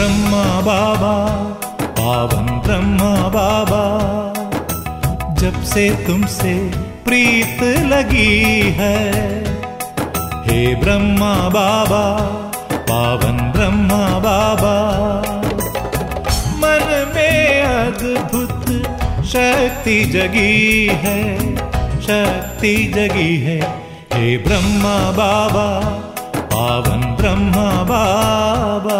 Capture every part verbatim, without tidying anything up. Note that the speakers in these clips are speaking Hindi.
ब्रह्मा बाबा, पावन ब्रह्मा बाबा, जब से तुमसे प्रीत लगी है। हे ब्रह्मा बाबा, पावन ब्रह्मा बाबा, मन में अद्भुत शक्ति जगी है, शक्ति जगी है। हे ब्रह्मा बाबा, पावन ब्रह्मा बाबा।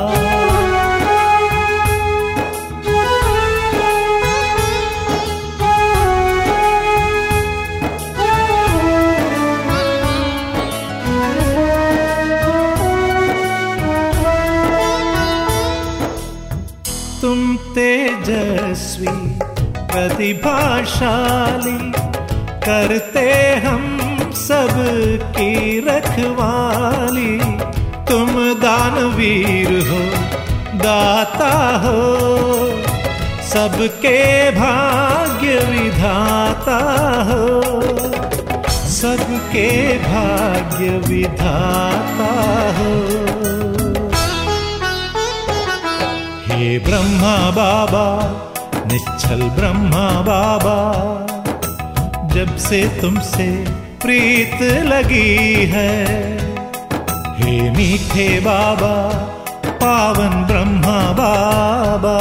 तुम तेजस्वी प्रतिभाशाली, करते हम सब की रखवाली। तुम दानवीर हो, दाता हो, सबके भाग्य विधाता हो, सबके भाग्य विधाता हो। हे ब्रह्मा बाबा, निश्चल ब्रह्मा बाबा, जब से तुमसे प्रीत लगी है। हे मीठे बाबा, पावन ब्रह्मा बाबा।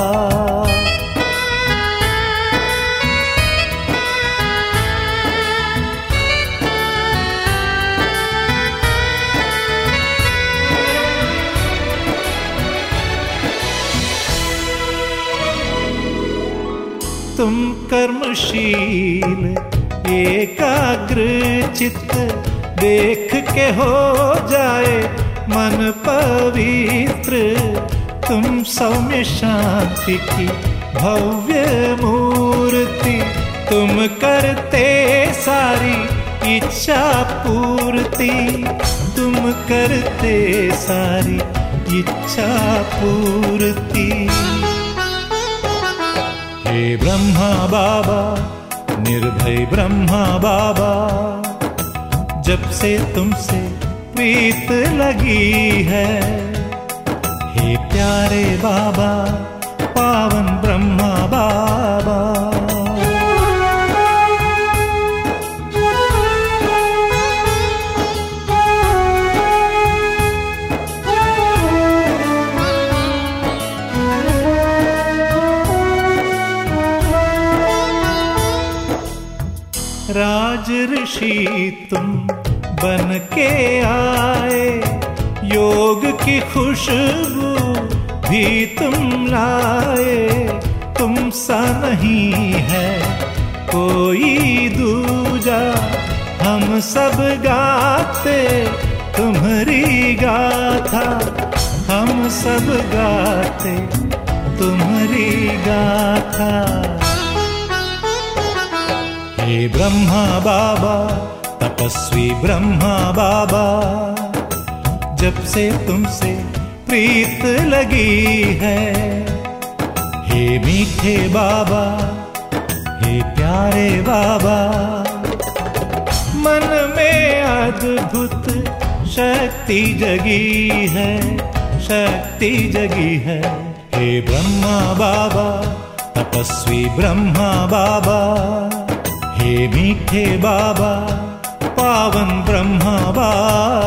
तुम कर्मशील एकाग्र चित्त, देख के हो जाए मन पवित्र। तुम सौम्य शांति की भव्य मूर्ति, तुम करते सारी इच्छा पूर्ति, तुम करते सारी इच्छा पूर्ति। हे ब्रह्मा बाबा, निर्भय ब्रह्मा बाबा, जब से तुमसे प्रीत लगी है। हे प्यारे बाबा, पावन ब्रह्मा बाबा। राज ऋषि तुम बन के आए, योग की खुशबू भी तुम लाए। तुम सा नहीं है कोई दूजा, हम सब गाते तुम्हारी गाथा, हम सब गाते तुम्हारी गाथा। हे ब्रह्मा बाबा, तपस्वी ब्रह्मा बाबा, जब से तुमसे प्रीत लगी है। हे मीठे बाबा, हे प्यारे बाबा, मन में अद्भुत शक्ति जगी है, शक्ति जगी है। हे ब्रह्मा बाबा, तपस्वी ब्रह्मा बाबा, हे मीठे बाबा, पावन ब्रह्मा बाबा।